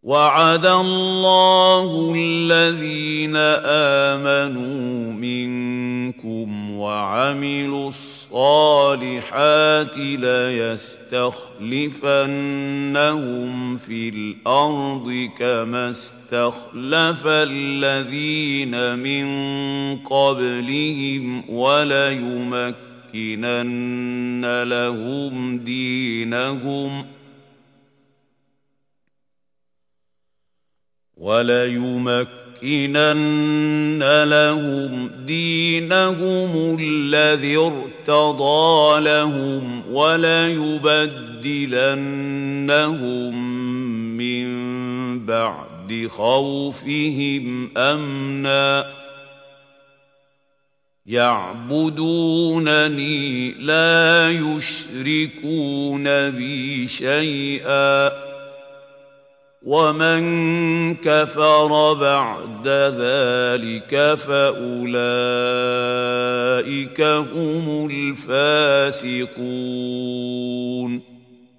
وعد الله الذين آمنوا منكم وعملوا الصالحات ليستخلفنهم في الأرض كما استخلف الذين من قبلهم وليمكنن لهم دينهم الذي ارتضى لهم وليبدلنهم من بعد خوفهم أمنا يعبدونني لا يشركون بي شيئا ومن كفر بعد ذلك فأولئك هم الفاسقون